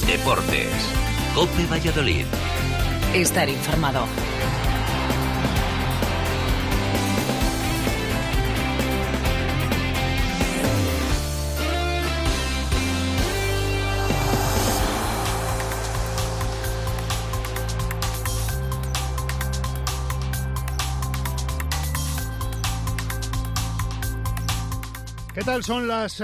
Deportes. COPE Valladolid. Estar informado. ¿Qué tal? Son las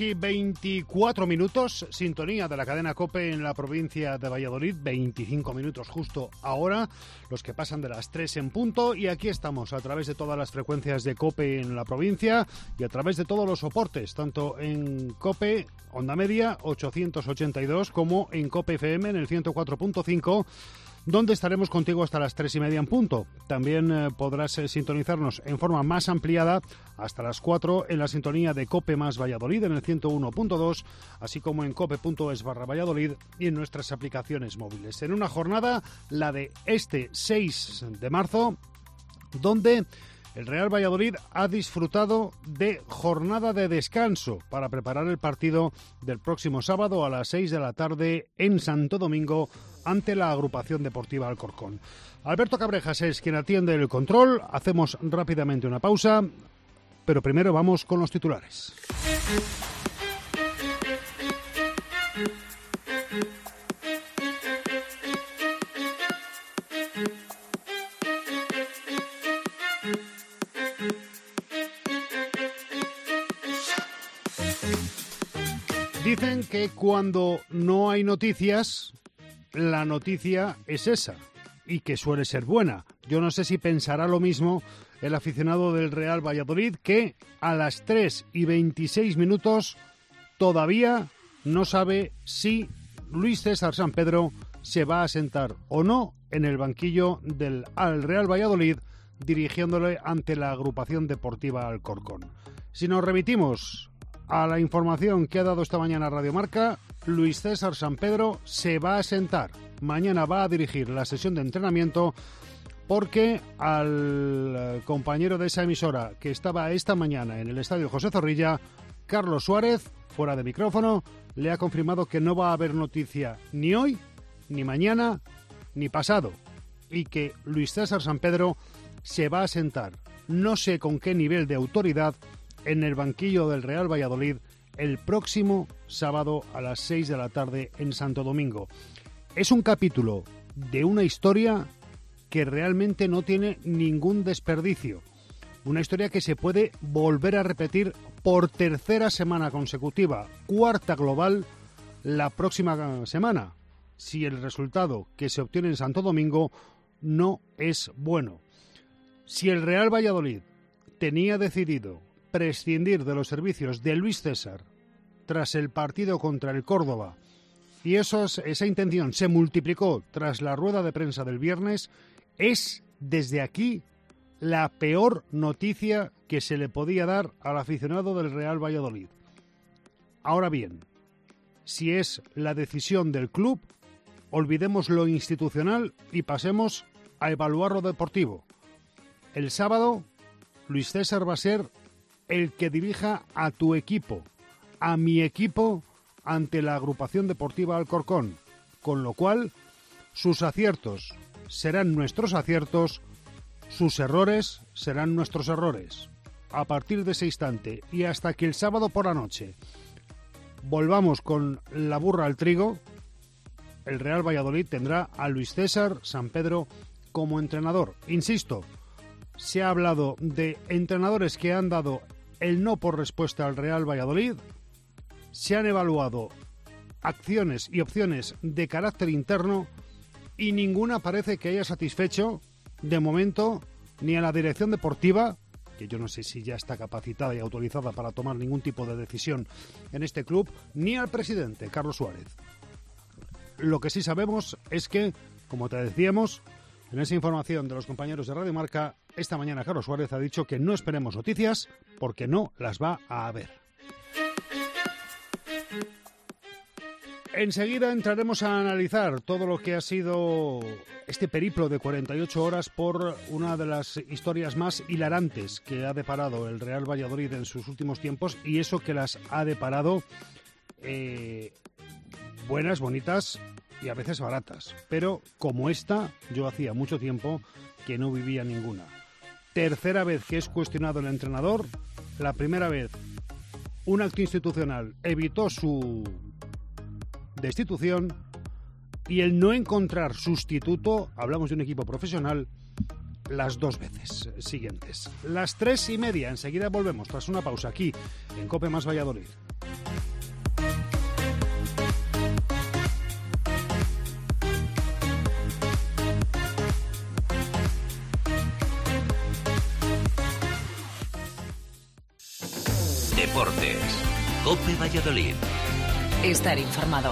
3:24, sintonía de la cadena COPE en la provincia de Valladolid, 25 minutos justo ahora, los que pasan de las 3 en punto, y aquí estamos a través de todas las frecuencias de COPE en la provincia y a través de todos los soportes, tanto en COPE, Onda Media 882, como en COPE FM en el 104.5, donde estaremos contigo hasta las 3:30 en punto. También podrás sintonizarnos en forma más ampliada hasta las 4 en la sintonía de COPE más Valladolid en el 101.2, así como en cope.es/Valladolid y en nuestras aplicaciones móviles. En una jornada, la de este 6 de marzo, donde el Real Valladolid ha disfrutado de jornada de descanso para preparar el partido del próximo sábado a las 6 de la tarde en Santo Domingo ante la Agrupación Deportiva Alcorcón. Alberto Cabrejas es quien atiende el control. Hacemos rápidamente una pausa, pero primero vamos con los titulares. Dicen que cuando no hay noticias, la noticia es esa, y que suele ser buena. Yo no sé si pensará lo mismo el aficionado del Real Valladolid, que a las 3:26 todavía no sabe si Luis César Sampedro se va a sentar o no en el banquillo del Real Valladolid, dirigiéndole ante la Agrupación Deportiva Alcorcón. Si nos remitimos a la información que ha dado esta mañana Radio Marca, Luis César Sampedro se va a sentar. Mañana va a dirigir la sesión de entrenamiento, porque al compañero de esa emisora que estaba esta mañana en el Estadio José Zorrilla, Carlos Suárez, fuera de micrófono, le ha confirmado que no va a haber noticia ni hoy, ni mañana, ni pasado, y que Luis César Sampedro se va a sentar, no sé con qué nivel de autoridad, en el banquillo del Real Valladolid el próximo sábado a las 6 de la tarde en Santo Domingo. Es un capítulo de una historia que realmente no tiene ningún desperdicio. Una historia que se puede volver a repetir por tercera semana consecutiva, cuarta global la próxima semana, si el resultado que se obtiene en Santo Domingo no es bueno. Si el Real Valladolid tenía decidido prescindir de los servicios de Luis César tras el partido contra el Córdoba, y esa intención se multiplicó tras la rueda de prensa del viernes, es desde aquí la peor noticia que se le podía dar al aficionado del Real Valladolid. Ahora bien, si es la decisión del club, olvidemos lo institucional y pasemos a evaluar lo deportivo. El sábado, Luis César va a ser el que dirija a tu equipo, a mi equipo, ante la Agrupación Deportiva Alcorcón, con lo cual sus aciertos serán nuestros aciertos, sus errores serán nuestros errores. A partir de ese instante y hasta que el sábado por la noche volvamos con la burra al trigo, el Real Valladolid tendrá a Luis César Sampedro como entrenador. Insisto, se ha hablado de entrenadores que han dado el no por respuesta al Real Valladolid, se han evaluado acciones y opciones de carácter interno y ninguna parece que haya satisfecho, de momento, ni a la dirección deportiva, que yo no sé si ya está capacitada y autorizada para tomar ningún tipo de decisión en este club, ni al presidente, Carlos Suárez. Lo que sí sabemos es que, como te decíamos, en esa información de los compañeros de Radio Marca, esta mañana Carlos Suárez ha dicho que no esperemos noticias porque no las va a haber. Enseguida entraremos a analizar todo lo que ha sido este periplo de 48 horas por una de las historias más hilarantes que ha deparado el Real Valladolid en sus últimos tiempos, y eso que las ha deparado buenas, bonitas y a veces baratas. Pero como esta, yo hacía mucho tiempo que no vivía ninguna. Tercera vez que es cuestionado el entrenador. La primera vez, un acto institucional evitó su destitución, y el no encontrar sustituto, hablamos de un equipo profesional, las 2 veces siguientes. Las 3:30, enseguida volvemos tras una pausa aquí en COPE más Valladolid. Deportes. COPE Valladolid. Estar informado.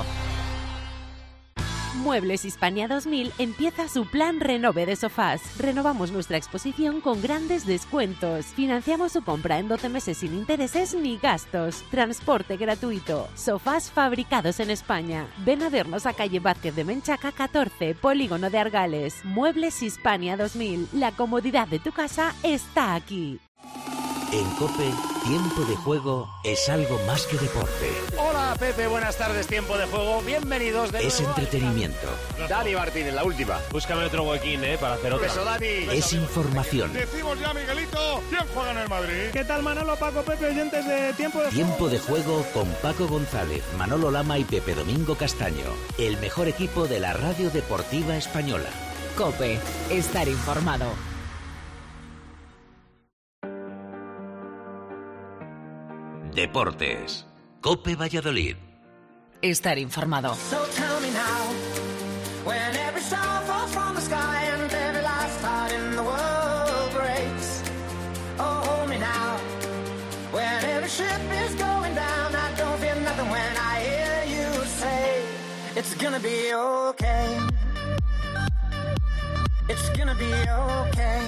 Muebles Hispania 2000 empieza su plan Renove de sofás. Renovamos nuestra exposición con grandes descuentos. Financiamos su compra en 12 meses sin intereses ni gastos. Transporte gratuito. Sofás fabricados en España. Ven a vernos a calle Vázquez de Menchaca 14, Polígono de Argales. Muebles Hispania 2000. La comodidad de tu casa está aquí. En COPE, tiempo de juego es algo más que deporte. Hola Pepe, buenas tardes, tiempo de juego, bienvenidos de Es nuevo. entretenimiento. Dani Martínez, la última. Búscame otro huequín, para hacer otra. Beso, Dani. Es información. Decimos ya, Miguelito, ¿quién juega en el Madrid? ¿Qué tal, Manolo, Paco, Pepe, oyentes de Tiempo de Tiempo de juego con Paco González, Manolo Lama y Pepe Domingo Castaño. El mejor equipo de la radio deportiva española. COPE. Estar informado. Deportes. COPE Valladolid. Estar informado. So tell me now, when every star falls from the sky and every last heart in the world breaks. Oh, hold me now, when every ship is going down, I don't feel nothing when I hear you say, it's gonna be okay. It's gonna be okay.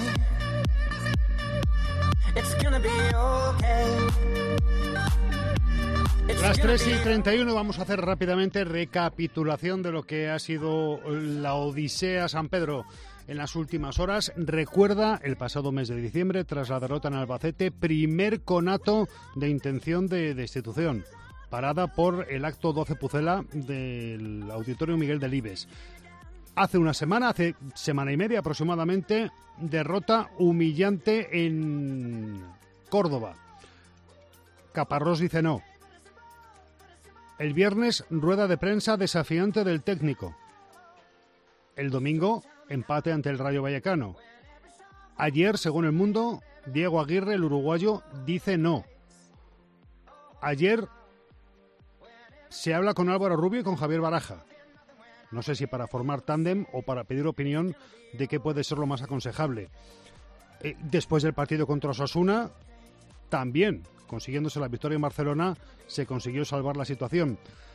It's gonna be okay. Las 3:31 vamos a hacer rápidamente recapitulación de lo que ha sido la Odisea San Pedro en las últimas horas. Recuerda el pasado mes de diciembre, tras la derrota en Albacete, primer conato de intención de destitución, parada por el acto 12 Pucela del Auditorio Miguel Delibes. Hace semana y media aproximadamente, derrota humillante en Córdoba. Caparrós dice no. El viernes, rueda de prensa desafiante del técnico. El domingo, empate ante el Rayo Vallecano. Ayer, según El Mundo, Diego Aguirre, el uruguayo, dice no. Ayer se habla con Álvaro Rubio y con Javier Baraja. No sé si para formar tándem o para pedir opinión de qué puede ser lo más aconsejable. Después del partido contra Osasuna, también, consiguiéndose la victoria en Barcelona, se consiguió salvar la situación.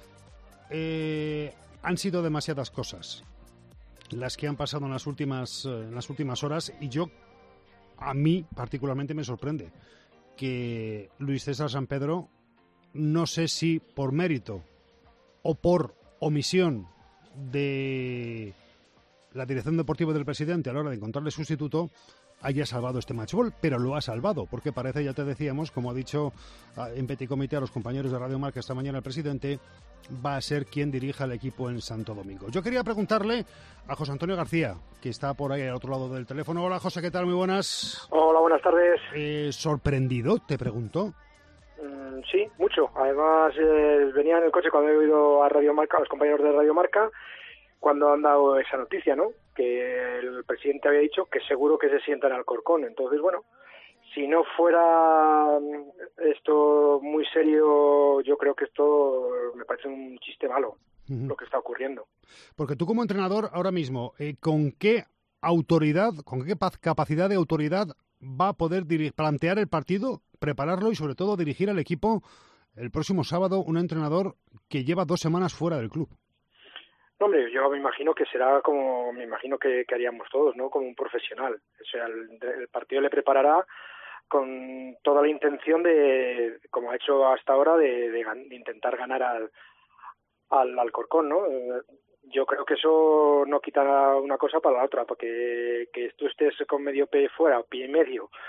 Han sido demasiadas cosas las que han pasado en las últimas horas, y a mí particularmente me sorprende que Luis César San Pedro, no sé si por mérito o por omisión de la dirección deportiva del presidente a la hora de encontrarle sustituto, haya salvado este matchball, pero lo ha salvado, porque parece, ya te decíamos, como ha dicho en petit comité a los compañeros de Radio Marca esta mañana el presidente, va a ser quien dirija el equipo en Santo Domingo. Yo quería preguntarle a José Antonio García, que está por ahí al otro lado del teléfono. Hola, José, ¿qué tal? Muy buenas. Hola, buenas tardes. ¿Sorprendido, te pregunto? Sí, mucho. Además, venía en el coche cuando he oído a Radio Marca, a los compañeros de Radio Marca, cuando han dado esa noticia, ¿no? Que el presidente había dicho que seguro que se sienta en Alcorcón. Entonces, bueno, si no fuera esto muy serio, yo creo que esto me parece un chiste malo, lo que está ocurriendo. Porque tú como entrenador ahora mismo, ¿con qué autoridad, con qué capacidad de autoridad va a poder plantear el partido, prepararlo y sobre todo dirigir al equipo el próximo sábado, un entrenador que lleva 2 semanas fuera del club? No, hombre, yo me imagino que será como me imagino que haríamos todos, ¿no? Como un profesional. O sea, el partido le preparará con toda la intención de, como ha hecho hasta ahora, de intentar ganar al Alcorcón, ¿no? Yo creo que eso no quita una cosa para la otra, porque que tú estés con medio pie fuera, pie y medio,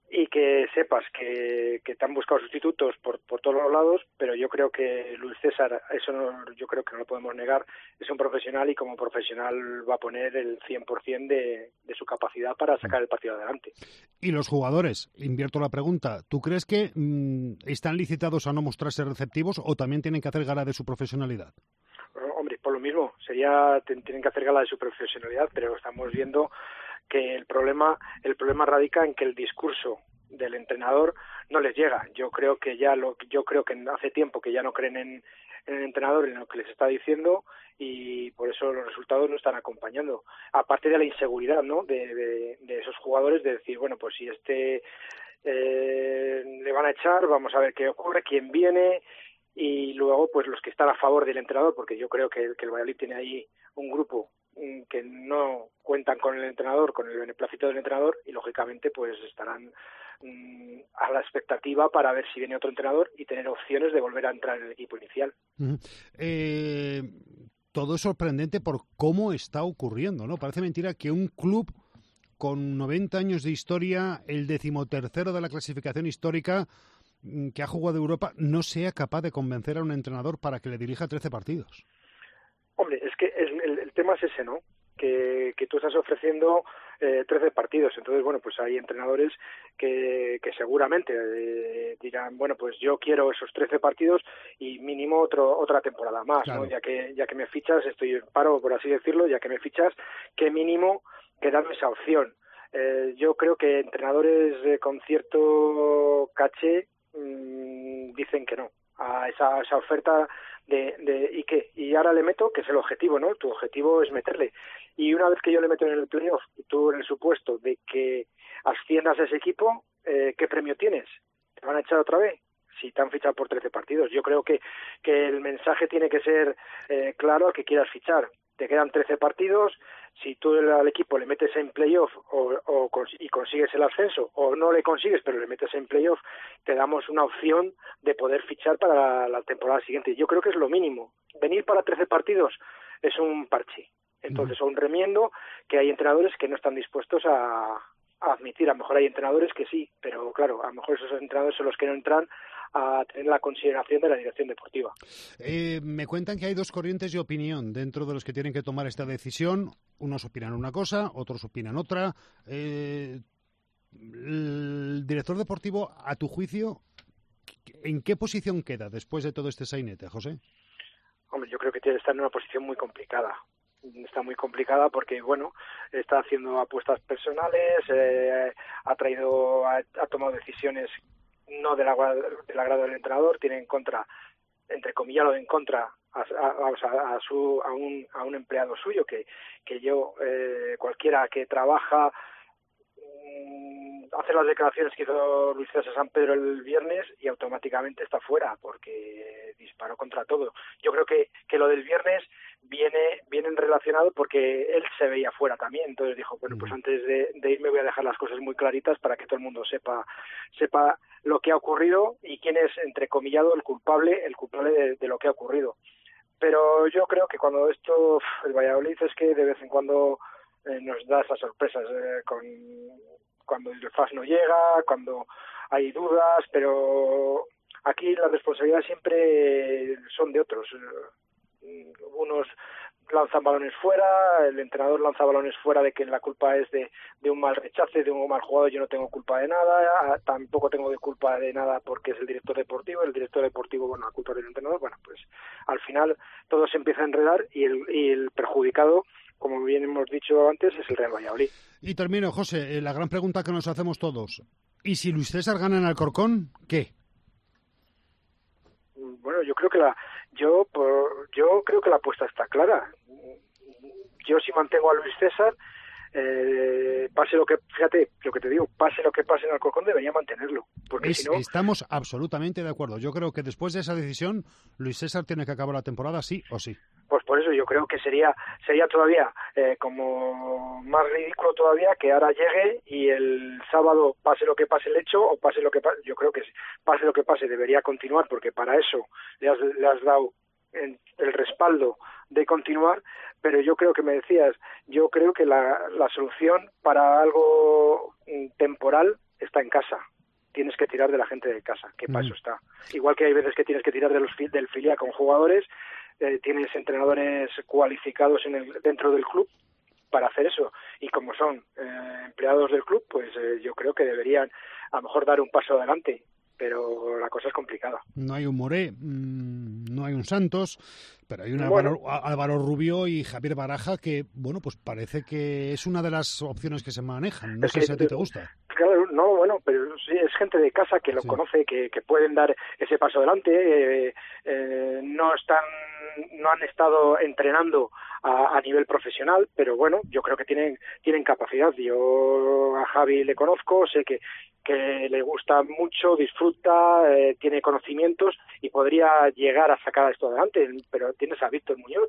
y que sepas que te han buscado sustitutos por todos los lados, pero yo creo que Luis César, eso yo creo que no lo podemos negar, es un profesional y como profesional va a poner el 100% de su capacidad para sacar el partido adelante. Y los jugadores, invierto la pregunta, ¿tú crees que están licitados a no mostrarse receptivos o también tienen que hacer gala de su profesionalidad? Hombre, por lo mismo, tienen que hacer gala de su profesionalidad, pero estamos viendo que el problema radica en que el discurso del entrenador no les llega. Yo creo que hace tiempo que ya no creen en el entrenador, en lo que les está diciendo, y por eso los resultados no están acompañando. Aparte de la inseguridad, ¿no?, de esos jugadores, de decir, bueno, pues si le van a echar, vamos a ver qué ocurre, quién viene, y luego pues los que están a favor del entrenador, porque yo creo que el Valladolid tiene ahí un grupo que no cuentan con el entrenador, con el beneplácito del entrenador, y lógicamente pues estarán a la expectativa para ver si viene otro entrenador y tener opciones de volver a entrar en el equipo inicial. Todo es sorprendente por cómo está ocurriendo, ¿no? Parece mentira que un club con 90 años de historia, el 13º de la clasificación histórica, que ha jugado Europa, no sea capaz de convencer a un entrenador para que le dirija 13 partidos. Hombre, es que el tema es ese, ¿no? Que tú estás ofreciendo 13 partidos. Entonces, bueno, pues hay entrenadores que seguramente dirán, bueno, pues yo quiero esos 13 partidos y mínimo otra temporada más, claro, ¿no? Ya que me fichas, estoy en paro, por así decirlo, ya que me fichas, ¿qué mínimo que darme esa opción? Yo creo que entrenadores con cierto caché dicen que no a esa oferta ¿y qué? Y ahora le meto, que es el objetivo, ¿no? Tu objetivo es meterle. Y una vez que yo le meto en el playoff, y tú en el supuesto de que asciendas a ese equipo, ¿qué premio tienes? ¿Te van a echar otra vez? Si te han fichado por 13 partidos. Yo creo que el mensaje tiene que ser claro al que quieras fichar. Te quedan 13 partidos, si tú al equipo le metes en playoff y consigues el ascenso, o no le consigues pero le metes en playoff, te damos una opción de poder fichar para la temporada siguiente. Yo creo que es lo mínimo. Venir para 13 partidos es un parche. Entonces, un remiendo que hay entrenadores que no están dispuestos a admitir. A lo mejor hay entrenadores que sí, pero claro, a lo mejor esos entrenadores son los que no entran a tener la consideración de la dirección deportiva. Me cuentan que hay dos corrientes de opinión dentro de los que tienen que tomar esta decisión. Unos opinan una cosa, otros opinan otra. El director deportivo, a tu juicio, ¿en qué posición queda después de todo este sainete, José? Hombre, yo creo que está en una posición muy complicada. Está muy complicada porque, bueno, está haciendo apuestas personales, ha tomado decisiones no del agrado del entrenador, tiene en contra, entre comillas, en contra a un empleado suyo que cualquiera que trabaja hace las declaraciones que hizo Luis César San Pedro el viernes y automáticamente está fuera porque disparó contra todo. Yo creo que lo del viernes viene relacionado porque él se veía fuera también, entonces dijo, bueno, pues antes de irme voy a dejar las cosas muy claritas para que todo el mundo sepa lo que ha ocurrido y quién es, entrecomillado, el culpable de lo que ha ocurrido. Pero yo creo que cuando el Valladolid es que de vez en cuando nos da esas sorpresas, cuando el FAS no llega, cuando hay dudas, pero aquí las responsabilidades siempre son de otros. Unos lanzan balones fuera, el entrenador lanza balones fuera de que la culpa es de un mal rechace, de un mal jugador. Yo no tengo culpa de nada, tampoco tengo culpa de nada porque es el director deportivo, bueno, la culpa del entrenador. Bueno, pues al final todo se empieza a enredar y el perjudicado, como bien hemos dicho antes, es el Real Valladolid. Y termino, José, la gran pregunta que nos hacemos todos. ¿Y si Luis César gana en Alcorcón, qué? Bueno, yo creo que la apuesta está clara. Yo si mantengo a Luis César, pase lo que, fíjate lo que te digo, pase lo que pase en Alcorcón, debería mantenerlo. Porque si no... Estamos absolutamente de acuerdo. Yo creo que después de esa decisión, Luis César tiene que acabar la temporada sí o sí. Pues por eso yo creo que sería todavía como más ridículo todavía que ahora llegue y el sábado pase lo que pase el hecho o pase lo que pase. Yo creo que pase lo que pase debería continuar porque para eso le has dado el respaldo de continuar, pero yo creo que yo creo que la solución para algo temporal está en casa. Tienes que tirar de la gente de casa, que para eso está. Igual que hay veces que tienes que tirar del filial con jugadores, tienes entrenadores cualificados dentro del club para hacer eso, y como son empleados del club, pues yo creo que deberían a lo mejor dar un paso adelante, pero la cosa es complicada. No hay un Moré, no hay un Santos, pero hay un Álvaro Rubio y Javier Baraja que, bueno, pues parece que es una de las opciones que se manejan. No sé si a ti te gusta. Claro, no, bueno, pero sí, es gente de casa que lo conoce, que pueden dar ese paso adelante, no han estado entrenando a nivel profesional, pero bueno, yo creo que tienen capacidad. Yo a Javi le conozco, sé que le gusta mucho, disfruta, tiene conocimientos y podría llegar a sacar esto adelante, pero tienes a Víctor Muñoz,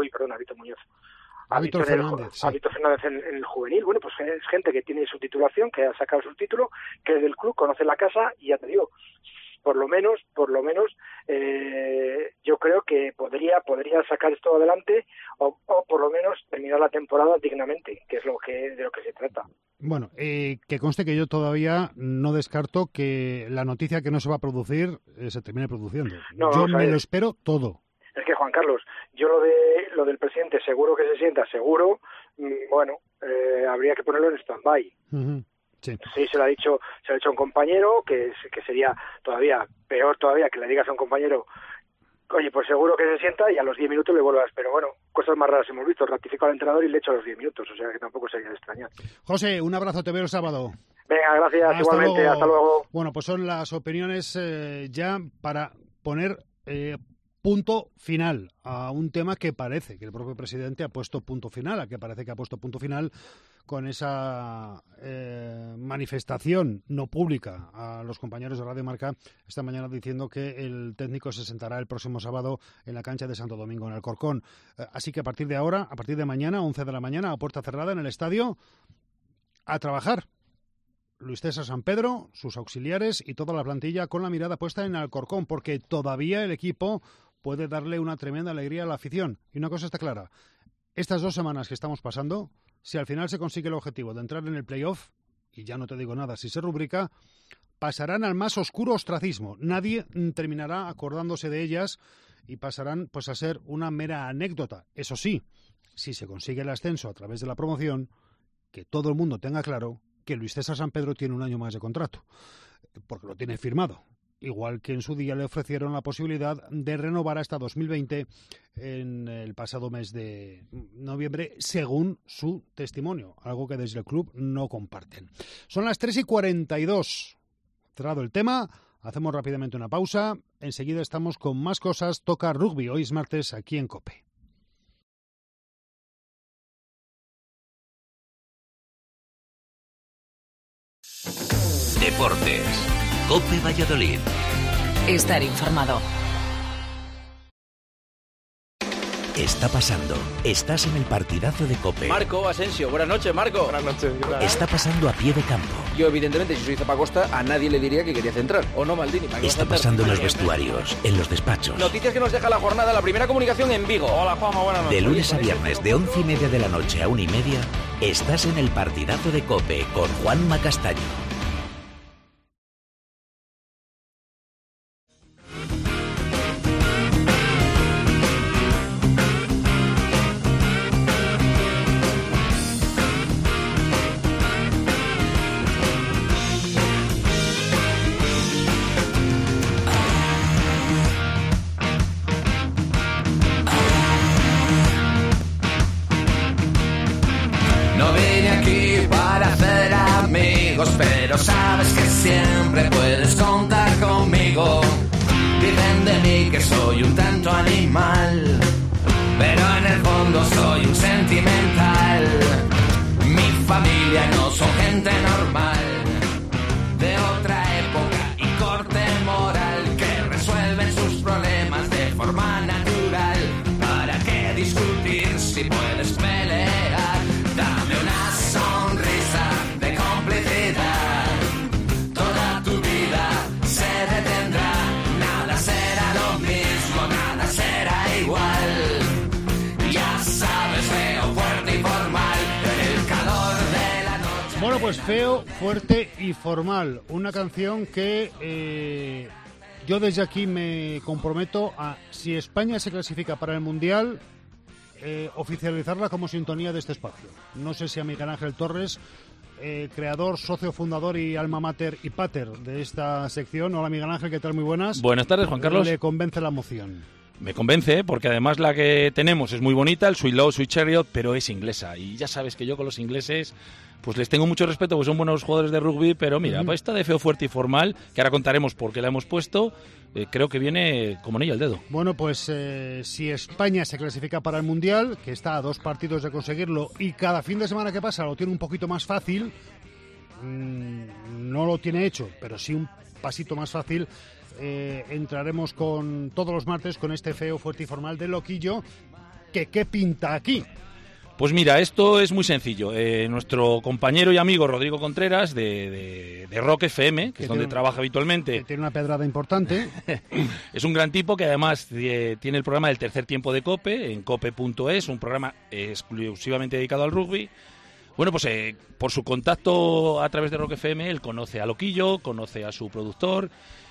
a Víctor Fernández en el juvenil. Bueno, pues es gente que tiene su titulación, que ha sacado su título, que es del club, conoce la casa, y ya te digo, por lo menos yo creo que podría sacar esto adelante o por lo menos terminar la temporada dignamente, que es de lo que se trata. Bueno, que conste que yo todavía no descarto que la noticia que no se va a producir se termine produciendo. Yo me lo espero todo. Es que, Juan Carlos, yo lo del presidente seguro que se sienta, seguro, bueno, habría que ponerlo en stand-by. Uh-huh. Sí, se lo ha dicho a un compañero, que sería todavía peor todavía que le digas a un compañero, oye, pues seguro que se sienta, y a los 10 minutos le vuelvas. Pero bueno, cosas más raras hemos visto. Ratifico al entrenador y le echo a los 10 minutos, o sea que tampoco sería de extrañar. José, un abrazo, te veo el sábado. Venga, gracias, igualmente, hasta luego. Bueno, pues son las opiniones ya para poner punto final a un tema que parece que el propio presidente ha puesto punto final, que ha puesto punto final con esa manifestación no pública a los compañeros de Radio Marca esta mañana, diciendo que el técnico se sentará el próximo sábado en la cancha de Santo Domingo, en Alcorcón. Así que a partir de mañana, 11 de la mañana, a puerta cerrada en el estadio, a trabajar. Luis César Sampedro, sus auxiliares y toda la plantilla con la mirada puesta en Alcorcón, porque todavía el equipo puede darle una tremenda alegría a la afición. Y una cosa está clara, estas 2 semanas que estamos pasando, si al final se consigue el objetivo de entrar en el playoff, y ya no te digo nada si se rubrica, pasarán al más oscuro ostracismo. Nadie terminará acordándose de ellas y pasarán pues a ser una mera anécdota. Eso sí, si se consigue el ascenso a través de la promoción, que todo el mundo tenga claro que Luis César Sampedro tiene un año más de contrato, porque lo tiene firmado. Igual que en su día le ofrecieron la posibilidad de renovar hasta 2020 en el pasado mes de noviembre, según su testimonio, algo que desde el club no comparten. Son las 3:42. Cerrado el tema, hacemos rápidamente una pausa. Enseguida estamos con más cosas. Toca rugby, hoy es martes aquí en COPE. Deportes. COPE Valladolid. Estar informado. Está pasando. Estás en el partidazo de COPE. Marco Asensio. Buenas noches, Marco. Buenas noches. Está pasando a pie de campo. Yo, evidentemente, si soy Zapacosta, a nadie le diría que quería centrar. ¿O no, Maldini? Está pasando en los vestuarios, en los despachos. Noticias que nos deja la jornada, la primera comunicación en Vigo. Hola, Juanma, buenas noches. De lunes a viernes, de 11:30 de la noche a 1:30, estás en el partidazo de COPE con Juanma Castaño. Pero sabes que siempre puedes contar conmigo. Dicen de mí que soy un tanto animal, pero en el fondo soy un sentimental. Mi familia no son gente normal, de otra época y corte moral, que resuelven sus problemas de forma natural. ¿Para qué discutir si puedes pelear? Dame una sonrisa de complicidad. Toda tu vida se detendrá. Nada será lo mismo, nada será igual. Ya sabes, veo fuerte y formal el calor de la noche. Bueno, pues es Feo, Fuerte y Formal, una canción que yo desde aquí me comprometo a, si España se clasifica para el Mundial, oficializarla como sintonía de este espacio. No sé si a Miguel Ángel Torres, creador, socio fundador y alma mater y pater de esta sección. Hola Miguel Ángel, ¿qué tal? Muy buenas. Buenas tardes, Juan Carlos. ¿Le convence la moción? Me convence, porque además la que tenemos es muy bonita, el Sweet Love, Sweet Chariot, pero es inglesa. Y ya sabes que yo con los ingleses pues les tengo mucho respeto, porque son buenos jugadores de rugby, pero mira, pues esta de Feo, Fuerte y Formal, que ahora contaremos por qué la hemos puesto, creo que viene como anillo al dedo. Bueno, pues si España se clasifica para el Mundial, que está a 2 partidos de conseguirlo, y cada fin de semana que pasa lo tiene un poquito más fácil, no lo tiene hecho, pero sí un pasito más fácil, entraremos con todos los martes con este Feo, Fuerte y Formal de Loquillo, que ¿qué pinta aquí? Pues mira, esto es muy sencillo. Nuestro compañero y amigo Rodrigo Contreras de Rock FM, que es donde trabaja habitualmente. Que tiene una pedrada importante. Es un gran tipo que además tiene el programa del tercer tiempo de COPE, en cope.es, un programa exclusivamente dedicado al rugby. Bueno, pues por su contacto a través de Rock FM, él conoce a Loquillo, conoce a su productor.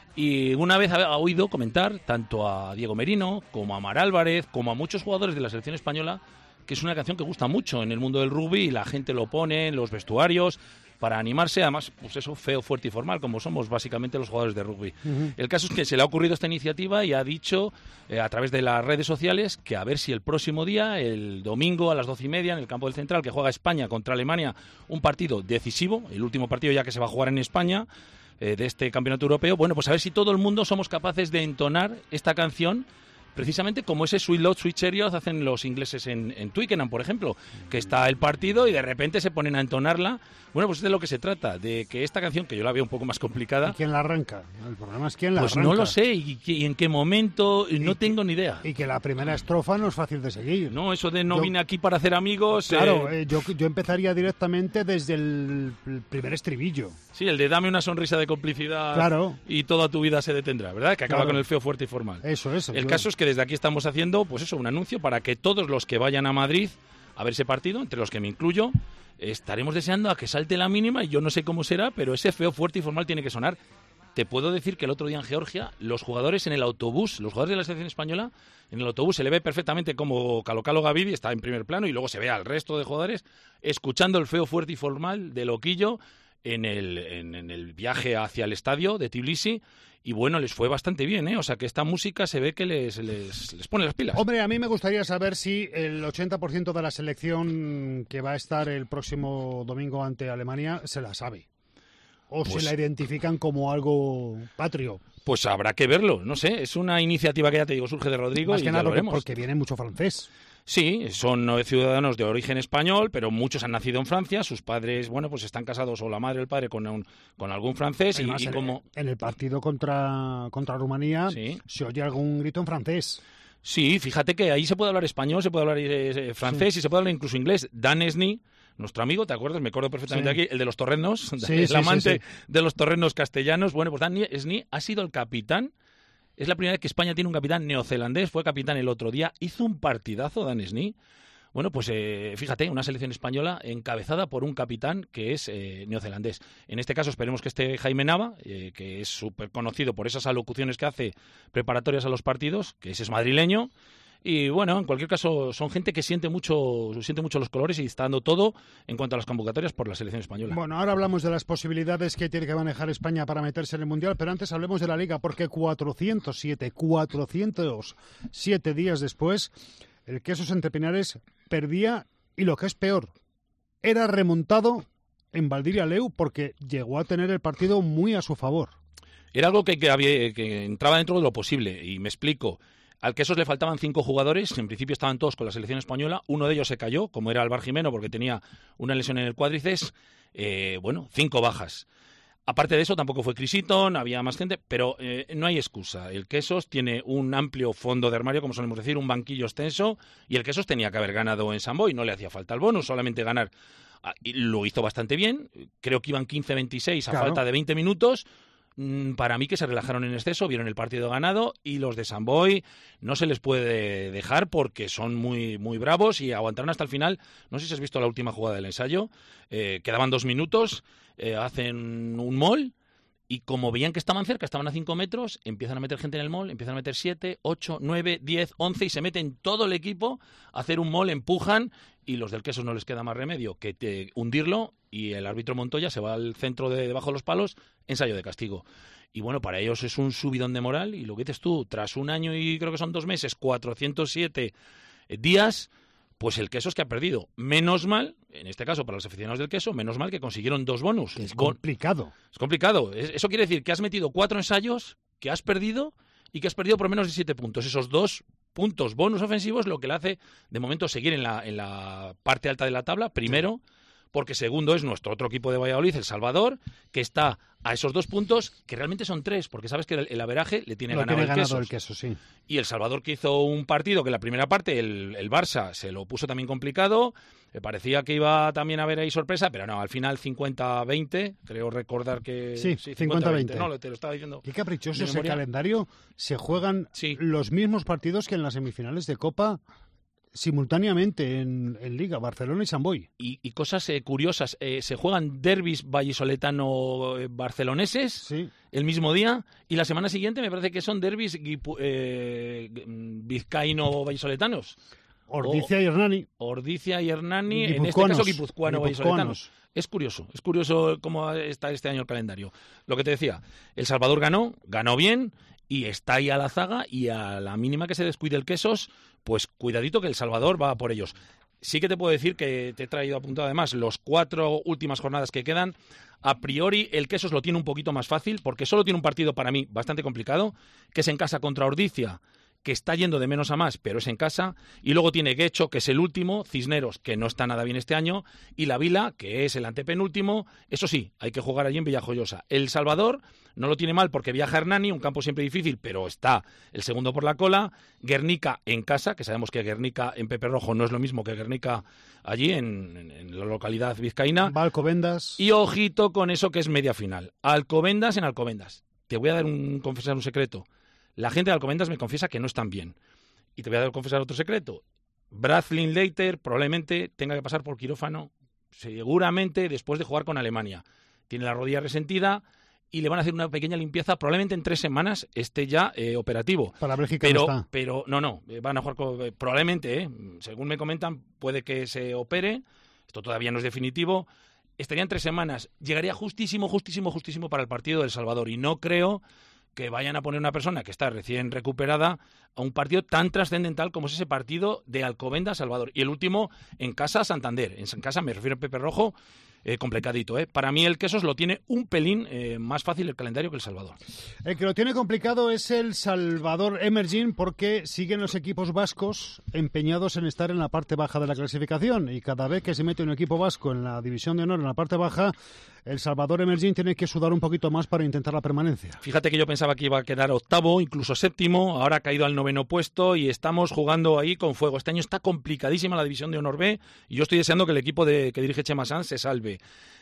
Y una vez ha oído comentar tanto a Diego Merino, como a Mar Álvarez, como a muchos jugadores de la selección española, que es una canción que gusta mucho en el mundo del rugby y la gente lo pone en los vestuarios para animarse, además, pues eso, Feo, Fuerte y Formal, como somos básicamente los jugadores de rugby. El caso es que se le ha ocurrido esta iniciativa y ha dicho a través de las redes sociales que a ver si el próximo día, el domingo a las 12:30 en el campo del Central, que juega España contra Alemania, un partido decisivo, el último partido ya que se va a jugar en España, de este campeonato europeo, bueno, pues a ver si todo el mundo somos capaces de entonar esta canción precisamente como ese Sweet Love, Sweet Chariot hacen los ingleses en Twickenham, por ejemplo, que está el partido y de repente se ponen a entonarla. Bueno, pues es de lo que se trata, de que esta canción, que yo la veo un poco más complicada... ¿Y quién la arranca? El problema es quién la arranca. Pues no lo sé, y en qué momento, no tengo ni idea. Y que la primera estrofa no es fácil de seguir. No, eso de vine aquí para hacer amigos... Claro, yo empezaría directamente desde el primer estribillo. Sí, el de dame una sonrisa de complicidad, claro, y toda tu vida se detendrá, ¿verdad? Que acaba con el Feo, Fuerte y Formal. Eso. El caso es que desde aquí estamos haciendo, pues eso, un anuncio para que todos los que vayan a Madrid a ver ese partido, entre los que me incluyo, estaremos deseando a que salte la mínima, y yo no sé cómo será, pero ese Feo, Fuerte y Formal tiene que sonar. Te puedo decir que el otro día en Georgia, los jugadores en el autobús, los jugadores de la selección española, en el autobús se le ve perfectamente como Calo Gavidi está en primer plano, y luego se ve al resto de jugadores escuchando el Feo, Fuerte y Formal de Loquillo en el viaje hacia el estadio de Tbilisi. Y bueno, les fue bastante bien, ¿eh? O sea que esta música se ve que les pone las pilas. Hombre, a mí me gustaría saber si el 80% de la selección que va a estar el próximo domingo ante Alemania se la sabe. O pues, si la identifican como algo patrio. Pues habrá que verlo, no sé. Es una iniciativa que ya te digo, surge de Rodrigo. Más y que nada ya lo veremos. Porque viene mucho francés. Sí, son ciudadanos de origen español, pero muchos han nacido en Francia. Sus padres, bueno, pues están casados, o la madre o el padre, con algún francés. Además, en el partido contra Rumanía, ¿sí?, se oye algún grito en francés. Sí, fíjate que ahí se puede hablar español, se puede hablar francés, sí, y se puede hablar incluso inglés. Dan Esni, nuestro amigo, ¿te acuerdas? Me acuerdo perfectamente, sí, aquí, el de los torrenos, el amante de los torrenos castellanos. Bueno, pues Dan Esni ha sido el capitán. Es la primera vez que España tiene un capitán neozelandés, fue capitán el otro día, hizo un partidazo Dan Esni. Bueno, pues fíjate, una selección española encabezada por un capitán que es neozelandés. En este caso esperemos que esté Jaime Nava, que es súper conocido por esas alocuciones que hace preparatorias a los partidos, que ese es madrileño. Y bueno, en cualquier caso, son gente que siente mucho los colores y está dando todo en cuanto a las convocatorias por la selección española. Bueno, ahora hablamos de las posibilidades que tiene que manejar España para meterse en el Mundial, pero antes hablemos de la Liga, porque 407 días después, el Quesos Entre Pinares perdía, y lo que es peor, era remontado en Valdiria Leu, porque llegó a tener el partido muy a su favor. Era algo que entraba dentro de lo posible, y me explico. Al Quesos le faltaban 5 jugadores, en principio estaban todos con la selección española, uno de ellos se cayó, como era Álvar Jimeno, porque tenía una lesión en el cuádriceps, 5 bajas. Aparte de eso, tampoco fue Chris Eaton, había más gente, pero no hay excusa. El Quesos tiene un amplio fondo de armario, como solemos decir, un banquillo extenso, y el Quesos tenía que haber ganado en San Boi, no le hacía falta el bonus, solamente ganar. Y lo hizo bastante bien, creo que iban 15-26 a falta de 20 minutos, Para mí que se relajaron en exceso, vieron el partido ganado y los de Sant Boi no se les puede dejar porque son muy, muy bravos y aguantaron hasta el final. No sé si has visto la última jugada del ensayo, quedaban 2 minutos, hacen un mall y como veían que estaban cerca, estaban a 5 metros, empiezan a meter gente en el mall, empiezan a meter 7, 8, 9, 10, 11 y se meten todo el equipo a hacer un mall, empujan y los del Quesos no les queda más remedio que hundirlo y el árbitro Montoya se va al centro de debajo de los palos, ensayo de castigo. Y bueno, para ellos es un subidón de moral y lo que dices tú, tras un año y creo que son 2 meses, 407 días, pues el Quesos que ha perdido. Menos mal, en este caso para los aficionados del Queso, menos mal que consiguieron 2 bonus. Es complicado. Es complicado. Eso quiere decir que has metido 4 ensayos, que has perdido y que has perdido por menos de 7 puntos. Esos 2 puntos bonus ofensivos lo que le hace de momento seguir en la parte alta de la tabla, primero, porque segundo es nuestro otro equipo de Valladolid, El Salvador, que está a esos 2 puntos, que realmente son 3, porque sabes que el averaje le tiene ganado el Quesos. Sí. Y El Salvador que hizo un partido que la primera parte el Barça se lo puso también complicado, parecía que iba también a haber ahí sorpresa, pero no, al final 50-20, creo recordar que... Sí, 50-20. No, te lo estaba diciendo. Qué caprichoso ese calendario, se juegan los mismos partidos que en las semifinales de Copa simultáneamente en Liga, Barcelona y Sant Boi. Y cosas curiosas, se juegan derbis vallisoletano-barceloneses el mismo día y la semana siguiente me parece que son derbis vizcaíno-vallisoletanos. Ordizia y Hernani. Ordizia y Hernani, en este caso guipuzcoano-vallisoletanos. Es curioso cómo está este año el calendario. Lo que te decía, El Salvador ganó bien y está ahí a la zaga y a la mínima que se descuide el Quesos, pues cuidadito que El Salvador va por ellos. Sí que te puedo decir que te he traído apuntado además los 4 últimas jornadas que quedan. A priori el Quesos lo tiene un poquito más fácil porque solo tiene un partido para mí bastante complicado, que es en casa contra Ordizia, que está yendo de menos a más, pero es en casa, y luego tiene Guecho, que es el último, Cisneros, que no está nada bien este año, y La Vila, que es el antepenúltimo. Eso sí, hay que jugar allí en Villajoyosa. El Salvador no lo tiene mal porque viaja a Hernani, un campo siempre difícil, pero está el segundo por la cola. Guernica en casa, que sabemos que Guernica en Pepe Rojo no es lo mismo que Guernica allí en la localidad vizcaína. Va Alcobendas. Y ojito con eso que es media final. Alcobendas en Alcobendas. Te voy a confesar un secreto. La gente de Alcobendas me confiesa que no están bien. Y te voy a confesar otro secreto. Brad Linklater probablemente tenga que pasar por quirófano, seguramente después de jugar con Alemania. Tiene la rodilla resentida y le van a hacer una pequeña limpieza. Probablemente en 3 semanas esté ya operativo. Para Bélgica no está. Pero no, van a jugar probablemente, según me comentan, puede que se opere. Esto todavía no es definitivo. Estaría en 3 semanas. Llegaría justísimo para el partido de El Salvador. Y no creo que vayan a poner una persona que está recién recuperada a un partido tan trascendental como es ese partido de Alcobendas-Salvador. Y el último en casa, Santander. En casa me refiero a Pepe Rojo, complicadito. Para mí el Quesos lo tiene un pelín más fácil el calendario que El Salvador. El que lo tiene complicado es El Salvador Emerging porque siguen los equipos vascos empeñados en estar en la parte baja de la clasificación y cada vez que se mete un equipo vasco en la división de honor en la parte baja, El Salvador Emerging tiene que sudar un poquito más para intentar la permanencia. Fíjate que yo pensaba que iba a quedar 8º, incluso 7º, ahora ha caído al 9º puesto y estamos jugando ahí con fuego. Este año está complicadísima la división de honor B y yo estoy deseando que el equipo que dirige Chema Sanz se salve.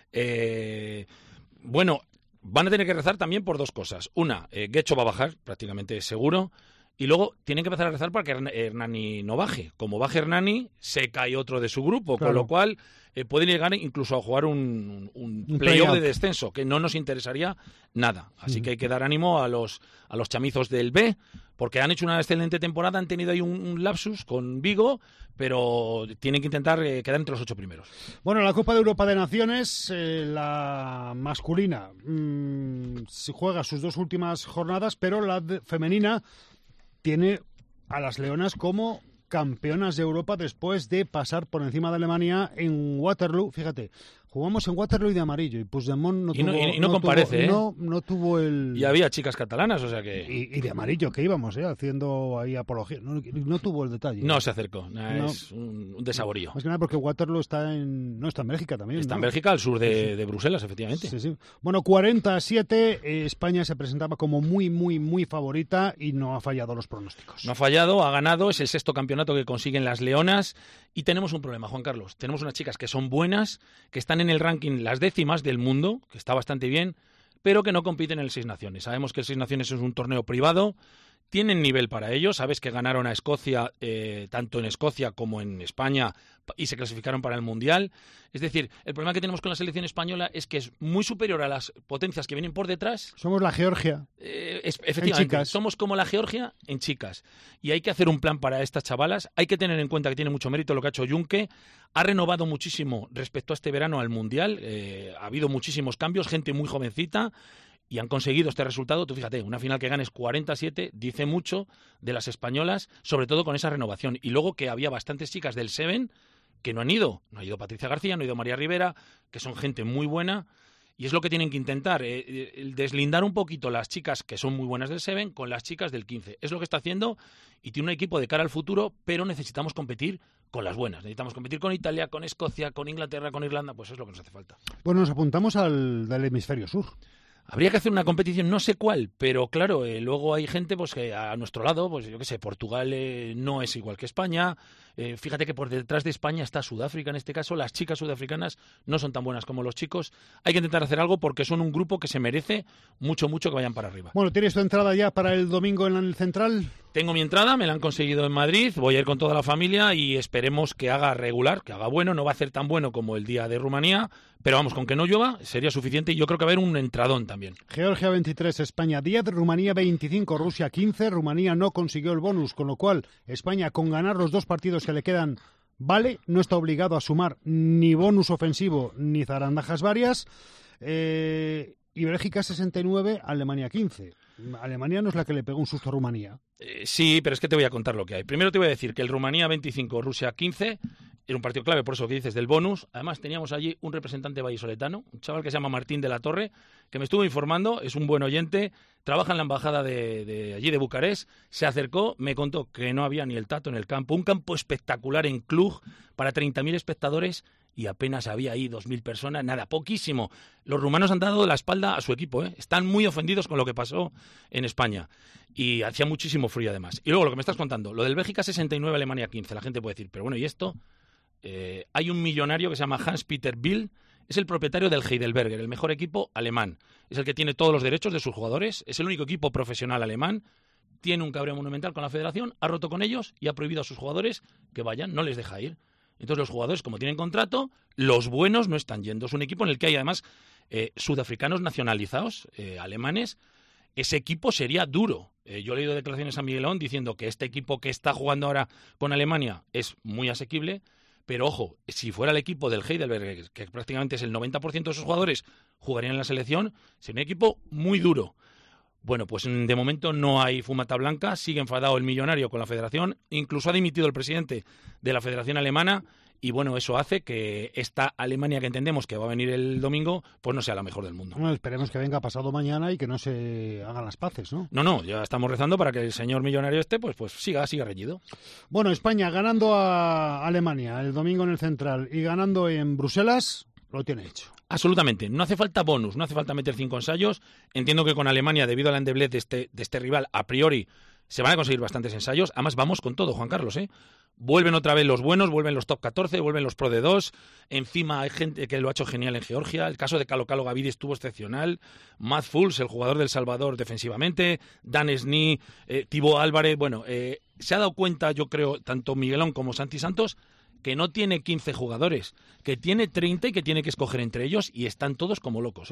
Bueno, van a tener que rezar también por 2 cosas. Una, Guecho va a bajar, prácticamente seguro. Y luego tienen que empezar a rezar para que Hernani no baje. Como baje Hernani, se cae otro de su grupo, claro. Con lo cual pueden llegar incluso a jugar un playoff de descenso, que no nos interesaría nada. Así que hay que dar ánimo a los chamizos del B, porque han hecho una excelente temporada, han tenido ahí un lapsus con Vigo, pero tienen que intentar quedar entre los 8 primeros. Bueno, la Copa de Europa de Naciones, la masculina, se juega sus 2 últimas jornadas, pero la femenina tiene a las Leonas como campeonas de Europa después de pasar por encima de Alemania en Waterloo. Fíjate, jugamos en Waterloo y de amarillo y Puigdemont no tuvo el... Y había chicas catalanas, o sea que... Y de amarillo que íbamos, haciendo ahí apología. No tuvo el detalle. No se acercó, es un desaborío. Más que nada porque Waterloo no está en Bélgica también. Está en Bélgica, al sur de Bruselas, efectivamente. Sí. Bueno, 47, España se presentaba como muy, muy, muy favorita y no ha fallado los pronósticos. No ha fallado, ha ganado, es el 6º campeonato que consiguen las Leonas y tenemos un problema, Juan Carlos. Tenemos unas chicas que son buenas, que están en el ranking las 10º del mundo, que está bastante bien, pero que no compiten en el Seis Naciones. Sabemos que el Seis Naciones es un torneo privado, tienen nivel para ello, sabes que ganaron a Escocia, tanto en Escocia como en España, y se clasificaron para el Mundial. Es decir, el problema que tenemos con la selección española es que es muy superior a las potencias que vienen por detrás. Somos la Georgia. Efectivamente, somos como la Georgia en chicas. Y hay que hacer un plan para estas chavalas. Hay que tener en cuenta que tiene mucho mérito lo que ha hecho Junque. Ha renovado muchísimo respecto a este verano al Mundial. Ha habido muchísimos cambios, gente muy jovencita. Y han conseguido este resultado. Tú fíjate, una final que ganes 47 dice mucho de las españolas, sobre todo con esa renovación. Y luego que había bastantes chicas del Seven que no han ido. No ha ido Patricia García, no ha ido María Rivera, que son gente muy buena. Y es lo que tienen que intentar, deslindar un poquito las chicas que son muy buenas del Seven con las chicas del 15. Es lo que está haciendo y tiene un equipo de cara al futuro, pero necesitamos competir con las buenas. Necesitamos competir con Italia, con Escocia, con Inglaterra, con Irlanda. Pues es lo que nos hace falta. Bueno, nos apuntamos al del hemisferio sur. Habría que hacer una competición, no sé cuál, pero claro, luego hay gente pues que a nuestro lado, pues yo qué sé, Portugal no es igual que España. Fíjate que por detrás de España está Sudáfrica en este caso. Las chicas sudafricanas no son tan buenas como los chicos. Hay que intentar hacer algo porque son un grupo que se merece mucho que vayan para arriba. Bueno, ¿tienes tu entrada ya para el domingo en el Central? Tengo mi entrada, me la han conseguido en Madrid. Voy a ir con toda la familia y esperemos que haga regular, que haga bueno. No va a ser tan bueno como el día de Rumanía, pero vamos, con que no llueva sería suficiente y yo creo que va a haber un entradón también. Georgia 23, España 10, Rumanía 25, Rusia 15. Rumanía no consiguió el bonus, con lo cual España, con ganar los 2 partidos que le quedan, vale, no está obligado a sumar ni bonus ofensivo ni zarandajas varias. Y Bélgica 69, Alemania 15. Alemania no es la que le pegó un susto a Rumanía. Sí, pero es que te voy a contar lo que hay. Primero te voy a decir que el Rumanía 25, Rusia 15 era un partido clave, por eso que dices del bonus. Además teníamos allí un representante vallisoletano, un chaval que se llama Martín de la Torre, que me estuvo informando, es un buen oyente, trabaja en la embajada de allí de Bucarest, se acercó, me contó que no había ni el tato en el campo, un campo espectacular en Cluj para 30.000 espectadores y apenas había ahí 2.000 personas, nada, poquísimo. Los rumanos han dado la espalda a su equipo, están muy ofendidos con lo que pasó en España y hacía muchísimo frío además. Y luego lo que me estás contando, lo del Bélgica 69, Alemania 15, la gente puede decir, pero bueno, ¿y esto? Hay un millonario que se llama Hans-Peter Bill, es el propietario del Heidelberger, el mejor equipo alemán. Es el que tiene todos los derechos de sus jugadores, es el único equipo profesional alemán, tiene un cabreo monumental con la federación, ha roto con ellos y ha prohibido a sus jugadores que vayan, no les deja ir. Entonces los jugadores, como tienen contrato, los buenos no están yendo. Es un equipo en el que hay además sudafricanos nacionalizados, alemanes. Ese equipo sería duro. Yo he leído declaraciones a Miguelón diciendo que este equipo que está jugando ahora con Alemania es muy asequible. Pero ojo, si fuera el equipo del Heidelberg, que prácticamente es el 90% de sus jugadores, jugarían en la selección, sería un equipo muy duro. Bueno, pues de momento no hay fumata blanca, sigue enfadado el millonario con la federación, incluso ha dimitido el presidente de la federación alemana y bueno, eso hace que esta Alemania que entendemos que va a venir el domingo, pues no sea la mejor del mundo. Bueno, esperemos que venga pasado mañana y que no se hagan las paces, ¿no? No, ya estamos rezando para que el señor millonario pues siga reñido. Bueno, España ganando a Alemania el domingo en el Central y ganando en Bruselas, lo tiene hecho. Absolutamente. No hace falta bonus, no hace falta meter 5 ensayos. Entiendo que con Alemania, debido a la endeblez de este rival, a priori se van a conseguir bastantes ensayos. Además, vamos con todo, Juan Carlos, Vuelven otra vez los buenos, vuelven los top 14, vuelven los pro de 2. Encima hay gente que lo ha hecho genial en Georgia. El caso de Calo Gavidi estuvo excepcional. Matt Fools, el jugador del Salvador defensivamente. Dan Sni, Thibaut Álvarez. Bueno, se ha dado cuenta, yo creo, tanto Miguelón como Santi Santos, que no tiene 15 jugadores, que tiene 30 y que tiene que escoger entre ellos y están todos como locos.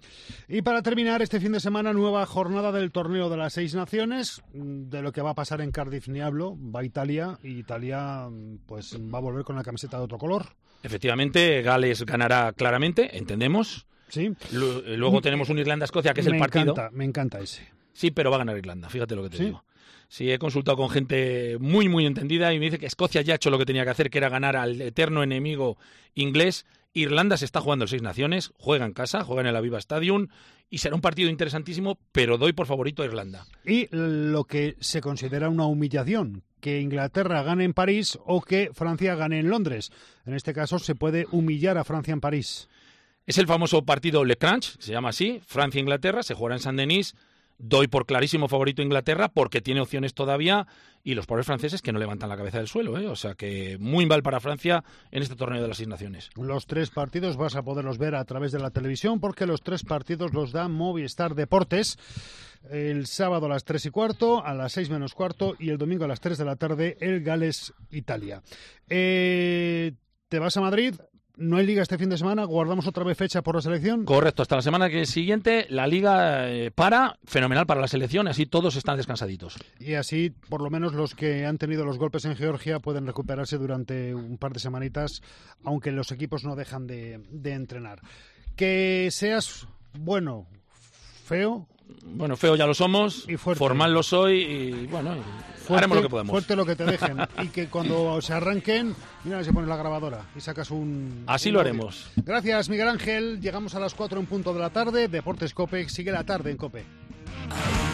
Y para terminar, este fin de semana, nueva jornada del torneo de las 6 naciones, de lo que va a pasar en Cardiff ni hablo, va Italia, y Italia pues va a volver con la camiseta de otro color. Efectivamente, Gales ganará claramente, entendemos. Sí. Luego tenemos un Irlanda-Escocia, que es el partido. Me encanta ese. Sí, pero va a ganar Irlanda, fíjate lo que te digo. Sí, he consultado con gente muy, muy entendida y me dice que Escocia ya ha hecho lo que tenía que hacer, que era ganar al eterno enemigo inglés. Irlanda se está jugando el 6 Naciones, juega en casa, juega en el Aviva Stadium y será un partido interesantísimo, pero doy por favorito a Irlanda. Y lo que se considera una humillación, que Inglaterra gane en París o que Francia gane en Londres. En este caso se puede humillar a Francia en París. Es el famoso partido Le Crunch, se llama así, Francia-Inglaterra, se jugará en Saint-Denis. Doy por clarísimo favorito a Inglaterra porque tiene opciones todavía y los pobres franceses que no levantan la cabeza del suelo, ¿eh? O sea que muy mal para Francia en este torneo de las 6 naciones. Los 3 partidos vas a poderlos ver a través de la televisión porque los 3 partidos los da Movistar Deportes. El sábado a las 3:15, a las 6 menos cuarto y el domingo a las 3 de la tarde el Gales-Italia. ¿Te vas a Madrid? ¿No hay liga este fin de semana? ¿Guardamos otra vez fecha por la selección? Correcto, hasta la semana siguiente la liga fenomenal para la selección, así todos están descansaditos. Y así, por lo menos los que han tenido los golpes en Georgia pueden recuperarse durante un par de semanitas, aunque los equipos no dejan de entrenar. Que seas bueno, feo... Bueno, feo ya lo somos, y formal lo soy y bueno, haremos lo que podemos. Fuerte lo que te dejen y que cuando se arranquen, mira, se pone la grabadora y sacas un... Así lo haremos. Gracias, Miguel Ángel. Llegamos a las 4 en punto de la tarde. Deportes COPE, sigue la tarde en COPE.